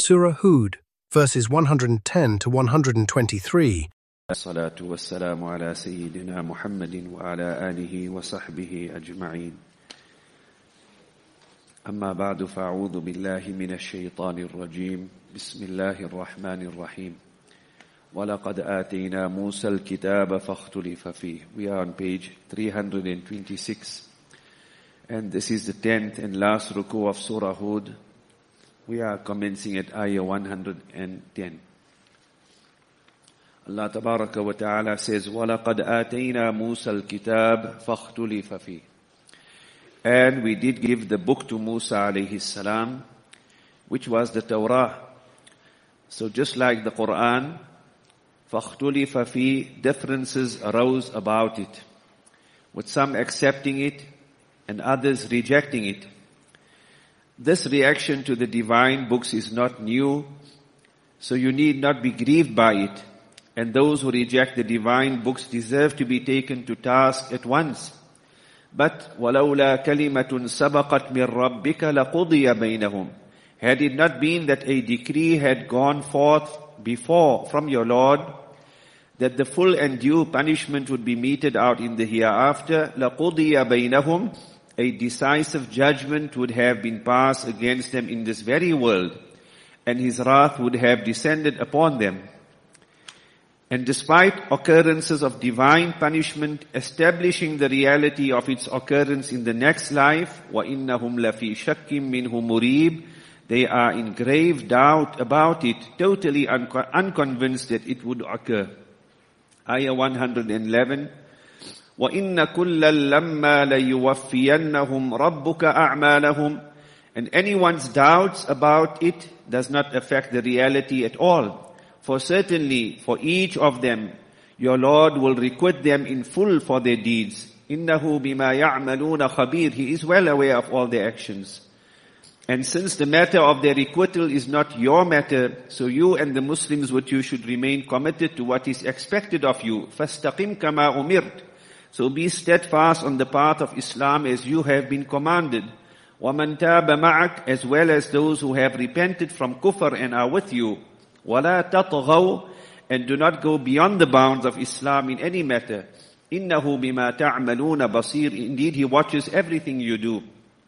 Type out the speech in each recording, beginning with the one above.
Surah Hud, verses 110 to 123. الصلاة والسلام على سيدنا محمد وعلى آله وصحبه أجمعين. أما بعد فأعوذ بالله من الشيطان الرجيم. بسم الله الرحمن الرحيم. وَلَقَدْ آتَيْنَا مُوسَى الْكِتَابَ فَاخْتُلِفَ فِيهِ. We are on page 326. And this is the 10th and last ruku of Surah Hud. We are commencing at ayah 110. Allah Tabaraka wa Ta'ala says, وَلَقَدْ آتَيْنَا مُوسَى الْكِتَابَ فَاخْتُلِفَ فِيهِ. And we did give the book to Musa alayhi salam, which was the Torah. So just like the Quran, فَاخْتُلِفَ فِيهِ, differences arose about it, with some accepting it and others rejecting it. This reaction to the divine books is not new, so you need not be grieved by it. And those who reject the divine books deserve to be taken to task at once. But وَلَوْلَا كَلِمَةٌ سَبَقَتْ مِنْ رَبِّكَ لَقُضِيَ بَيْنَهُمْ. Had it not been that a decree had gone forth before from your Lord, that the full and due punishment would be meted out in the hereafter, لَقُضِيَ بَيْنَهُمْ, a decisive judgment would have been passed against them in this very world, and His wrath would have descended upon them. And despite occurrences of divine punishment establishing the reality of its occurrence in the next life, وَإِنَّهُمْ لَفِي شَكٍّ مِّنْهُ مُرِيبٍ, they are in grave doubt about it, totally unconvinced that it would occur. Ayah 111, وَإِنَّ كُلًّا لَمَّا لَيُوَفِّيَنَّهُمْ رَبُّكَ أَعْمَالَهُمْ. And anyone's doubts about it does not affect the reality at all. For certainly, for each of them, your Lord will requite them in full for their deeds. إِنَّهُ بِمَا يَعْمَلُونَ خَبِيرٌ. He is well aware of all their actions. And since the matter of their requital is not your matter, so you and the Muslims with you should remain committed to what is expected of you. فَاسْتَقِمْ كَمَا أُمِرْتَ. So be steadfast on the path of Islam as you have been commanded. وَمَنْ تَابَ مَعَكَ, as well as those who have repented from kufr and are with you. وَلَا تَطْغَوْا, and do not go beyond the bounds of Islam in any matter. إِنَّهُ بِمَا تَعْمَلُونَ بَصِيرٌ. Indeed, He watches everything you do.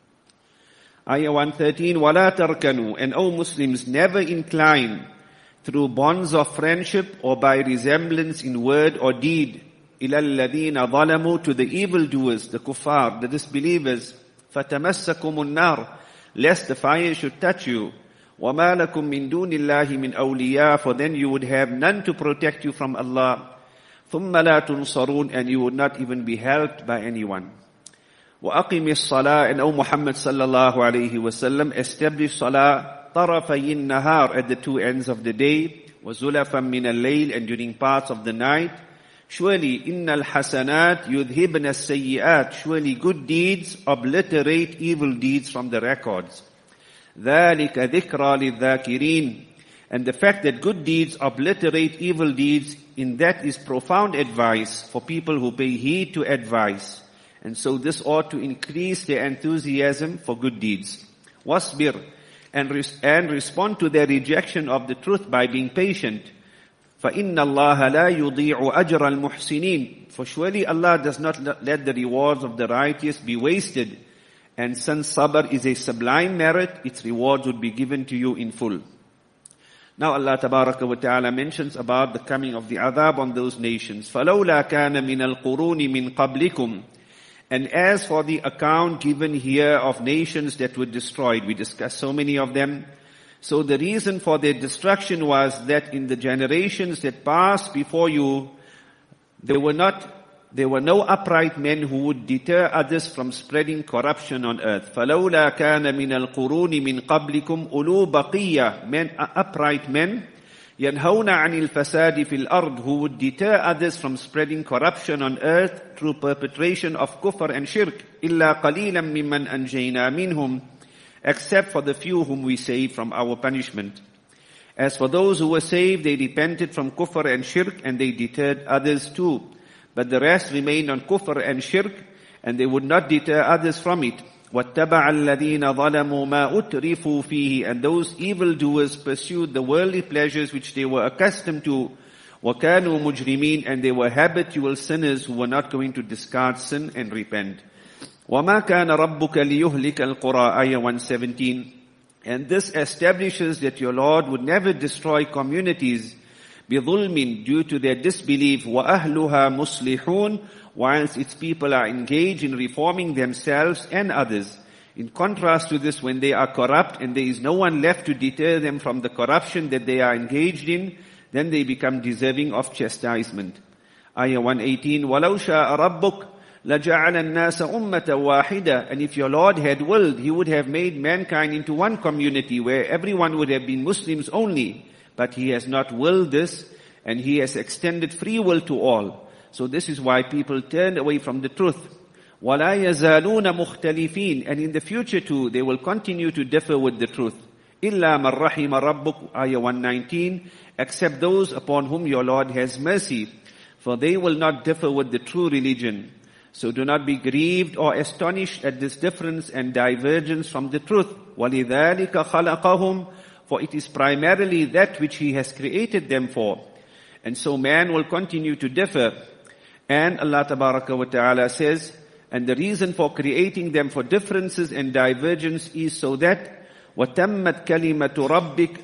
Ayah 113, وَلَا تَرْكَنُوا, and O Muslims, never incline through bonds of friendship or by resemblance in word or deed, إِلَى الَّذِينَ ظَلَمُوا, to the evildoers, the kuffar, the disbelievers, فَتَمَسَّكُمُ النَّارِ, lest the fire should touch you. وَمَا لَكُم مِّن دُونِ اللَّهِ مِنْ أَوْلِيَاءَ, for then you would have none to protect you from Allah. ثُمَّ لَا تُنصَرُونَ, and you would not even be helped by anyone. وَأَقِمِ الصَّلَاةَ, and O Muhammad sallallahu alayhi wasallam, establish salah طَرَفَيِ النَّهَارِ, at the two ends of the day, وَزُلَفًا مِّنَ اللَّيْلِ, and during parts of the night. Surely, إِنَّ الْحَسَنَاتِ يُذْهِبْنَ السَّيِّئَاتِ, surely good deeds obliterate evil deeds from the records. ذَلِكَ ذِكْرَى لِلذَّاكِرِينَ, and the fact that good deeds obliterate evil deeds, in that is profound advice for people who pay heed to advice. And so this ought to increase their enthusiasm for good deeds. وَاصْبِرْ, and respond to their rejection of the truth by being patient. فَإِنَّ اللَّهَ لَا يُضِيعُ أَجْرَ الْمُحْسِنِينَ, for surely Allah does not let the rewards of the righteous be wasted. And since sabr is a sublime merit, its rewards would be given to you in full. Now Allah Tabaraka wa Ta'ala mentions about the coming of the adhab on those nations. فَلَوْلَا كَانَ مِنَ الْقُرُونِ مِنْ قَبْلِكُمْ. And as for the account given here of nations that were destroyed, we discussed so many of them. So the reason for their destruction was that in the generations that passed before you, there were no upright men who would deter others from spreading corruption on earth. فَلَوْلَا كَانَ مِنَ الْقُرُونِ مِنْ قَبْلِكُمْ أُولُو بَقِيَّةٍ, upright men, يَنْهَوْنَ عَنِ الْفَسَادِ فِي الْأَرْضِ, who would deter others from spreading corruption on earth through perpetration of kufr and shirk. إِلَّا قَلِيلًا مِمَّنْ أَنْجَيْنَا مِنْهُمْ, except for the few whom we saved from our punishment. As for those who were saved, they repented from kufr and shirk, and they deterred others too. But the rest remained on kufr and shirk, and they would not deter others from it. وَاتَّبَعَ الَّذِينَ ظَلَمُوا مَا أُتْرِفُوا فِيهِ, and those evildoers pursued the worldly pleasures which they were accustomed to. وَكَانُوا مُجْرِمِينَ, and they were habitual sinners who were not going to discard sin and repent. وَمَا كَانَ رَبُّكَ لِيُهْلِكَ الْقُرَىٰ, Ayah 117. And this establishes that your Lord would never destroy communities بِظُلْمٍ, due to their disbelief, وَأَهْلُهَا مُصْلِحُونَ, whilst its people are engaged in reforming themselves and others. In contrast to this, when they are corrupt and there is no one left to deter them from the corruption that they are engaged in, then they become deserving of chastisement. Ayah 118, وَلَوْ شَاءَ رَبُّكَ لَجَعَلَ النَّاسَ أُمَّةً وَاحِدَةً, and if your Lord had willed, He would have made mankind into one community where everyone would have been Muslims only. But He has not willed this, and He has extended free will to all. So this is why people turned away from the truth. وَلَا يَزَالُونَ مُخْتَلِفِينَ, and in the future too, they will continue to differ with the truth. إِلَّا مَنْ رَحِمَ رَبُّكَ, Ayah 119, except those upon whom your Lord has mercy, for they will not differ with the true religion. So do not be grieved or astonished at this difference and divergence from the truth. وَلِذَلِكَ خَلَقَهُمْ, for it is primarily that which He has created them for. And so man will continue to differ. And Allah Tabaraka wa Ta'ala says, and the reason for creating them for differences and divergence is so that وَتَمَّتْ كَلِمَةُ رَبِّكَ,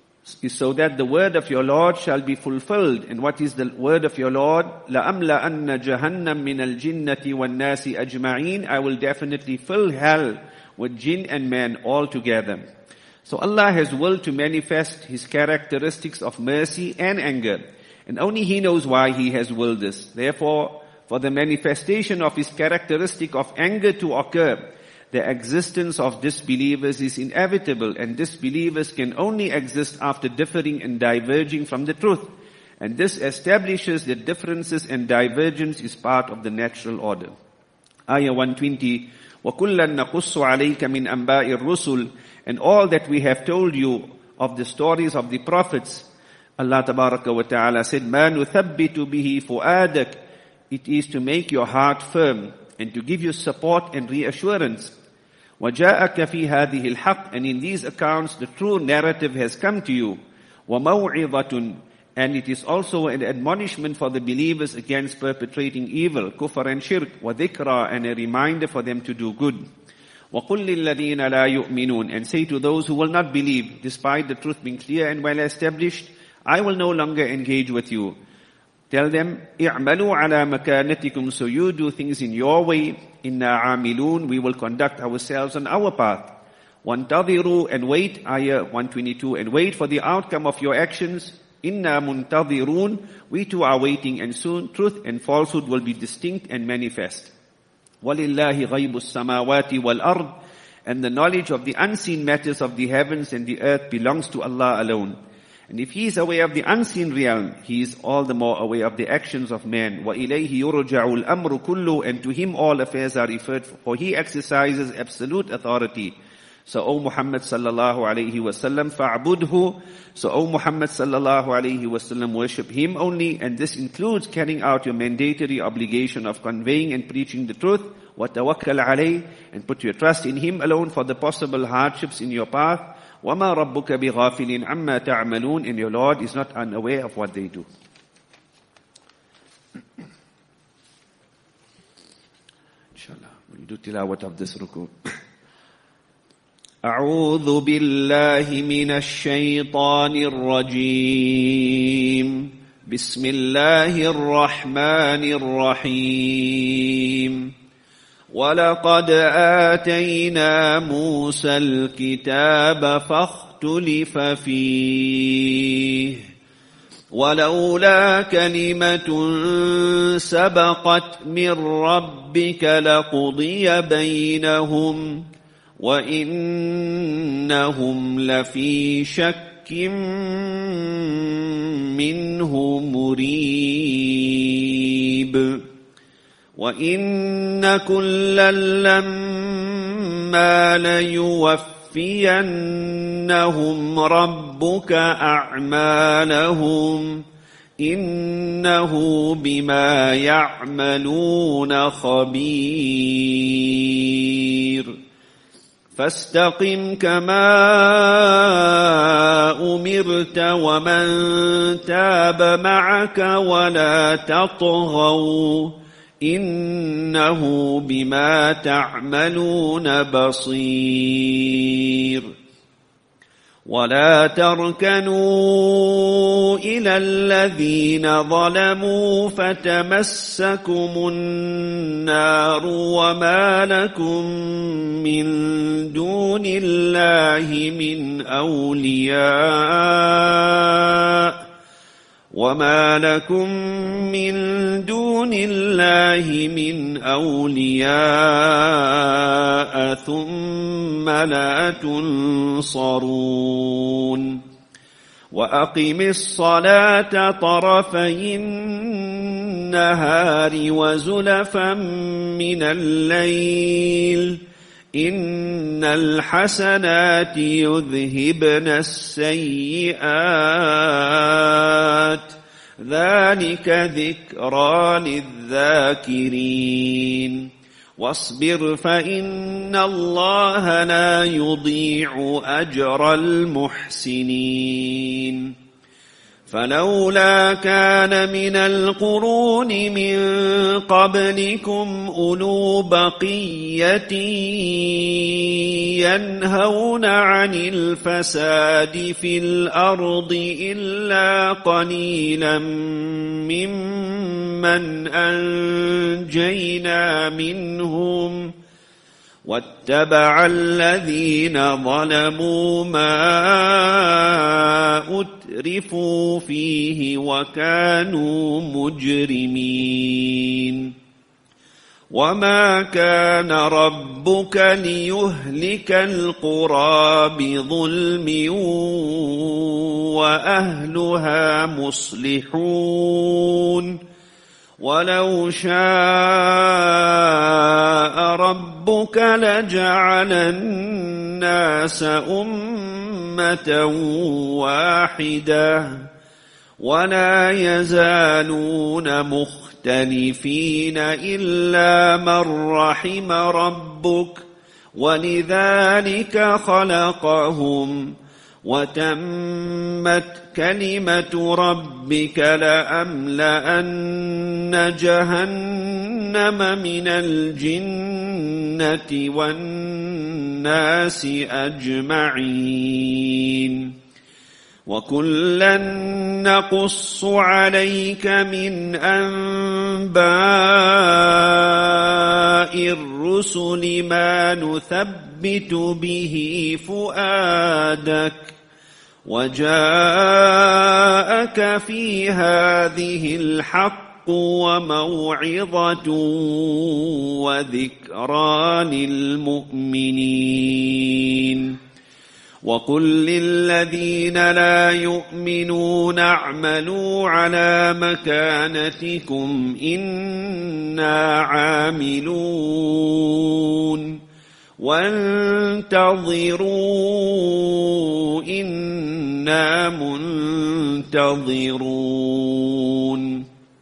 is so that the word of your Lord shall be fulfilled. And what is the word of your Lord? لَأَمْلَأَنَّ جَهَنَّمْ مِنَ الْجِنَّةِ وَالنَّاسِ أَجْمَعِينَ, I will definitely fill hell with jinn and man all together. So Allah has willed to manifest His characteristics of mercy and anger. And only He knows why He has willed this. Therefore, for the manifestation of His characteristic of anger to occur, the existence of disbelievers is inevitable, and disbelievers can only exist after differing and diverging from the truth. And this establishes that differences and divergence is part of the natural order. Ayah 120, وَكُلًّا نَقُصُّ عَلَيْكَ مِنْ أَنْبَاءِ الرُّسُلِ, and all that we have told you of the stories of the prophets, Allah Tabaraka wa Ta'ala said, مَا نُثَبِّتُ بِهِ فُؤَادَكَ, it is to make your heart firm and to give you support and reassurance. وَجَاءَكَ فِي هَذِهِ الْحَقِّ, and in these accounts the true narrative has come to you. وَمَوْعِظَةٌ, and it is also an admonishment for the believers against perpetrating evil, kufr and shirk, وَذِكْرَى, and a reminder for them to do good. وَقُلْ لِلَّذِينَ لَا يُؤْمِنُونَ, and say to those who will not believe, despite the truth being clear and well established, I will no longer engage with you. Tell them, اِعْمَلُوا عَلَى مَكَانَتِكُمْ, so you do things in your way. إِنَّا عَامِلُونَ, we will conduct ourselves on our path. وَانْتَظِرُوا, and wait, Ayah 122, and wait for the outcome of your actions. إِنَّا مُنْتَظِرُونَ, we too are waiting, and soon truth and falsehood will be distinct and manifest. وَلِلَّهِ غَيْبُ السَّمَاوَاتِ وَالْأَرْضِ, and the knowledge of the unseen matters of the heavens and the earth belongs to Allah alone. And if He is aware of the unseen realm, He is all the more aware of the actions of man. وَإِلَيْهِ يُرْجَعُ الْأَمْرُ كُلُّهُ, and to Him all affairs are referred, for He exercises absolute authority. So, O Muhammad sallallahu alayhi wasallam, فَاعْبُدْهُ, so O Muhammad sallallahu alayhi wasallam, worship Him only, and this includes carrying out your mandatory obligation of conveying and preaching the truth. وَتَوَكَّلْ عَلَيْهِ, and put your trust in Him alone for the possible hardships in your path. وَمَا رَبُّكَ بِغَافِلٍ عَمَّا تَعْمَلُونَ, and your Lord is not unaware of what they do. Inshallah, we'll do tilawat of this ruku. أعوذ بالله من الشيطان الرجيم. بسم الله الرحمن الرحيم. وَلَقَدْ آتَيْنَا مُوسَى الْكِتَابَ فَاخْتُلِفَ فِيهِ وَلَوْلَا كَلِمَةٌ سَبَقَتْ مِنْ رَبِّكَ لَقُضِيَ بَيْنَهُمْ وَإِنَّهُمْ لَفِي شَكٍّ مِّنْهُ مُرِيبٍ. وَإِنَّ كُلًّا لَمَّا لَيُوَفِّيَنَّهُمْ رَبُّكَ أَعْمَالَهُمْ إِنَّهُ بِمَا يَعْمَلُونَ خَبِيرٌ. فاستقم كما أمرت ومن تاب معك ولا تطغوا إنه بما تعملون بصير ولا تركنوا إلى الذين ظلموا فتمسكم النار وما لكم من دون الله من أولياء ثم لا تنصرون وأقم الصلاة طرفي النهار وزلفا من الليل إن الحسنات يذهبن السيئات ذلك ذكرى للذاكرين واصبر فإن الله لا يضيع أجر المحسنين فلولا كان من القرون من قبلكم أولو بقية ينهون عن الفساد في الأرض إلا قليلا ممن أنجينا منهم واتبع الذين ظلموا ما أترفوا فيه وكانوا مجرمين وما كان ربك ليهلك القرى بظلم وأهلها مصلحون ولو شاء ربك لجعل الناس أمة واحدة ولا يزالون مختلفين إلا من رحم ربك ولذلك خلقهم وتمت كلمة ربك لأملأن جهنم من الجنة والناس أجمعين وكلا نقص عليك من أنباء الرسل ما نثبت به فؤادك وجاءك في هذه الحق وموعظة وذكرى للمؤمنين وقل للذين لا يؤمنون اعملوا على مكانتكم إنا عاملون وانتظروا إنا منتظرون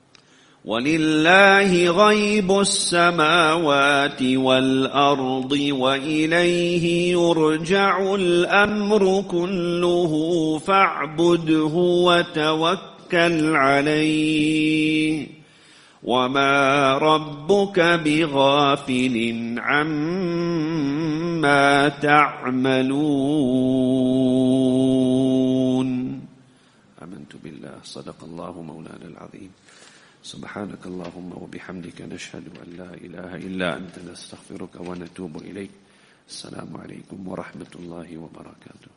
ولله غيب السماوات والأرض وإليه يرجع الأمر كله فاعبده وتوكل عليه وما ربك بغافل عما تعملون. آمنت بالله صدق الله مولانا العظيم. سبحانك اللهم وبحمدك نشهد أن لا إله إلا أنت نستغفرك ونتوب إليك. السلام عليكم ورحمة الله وبركاته.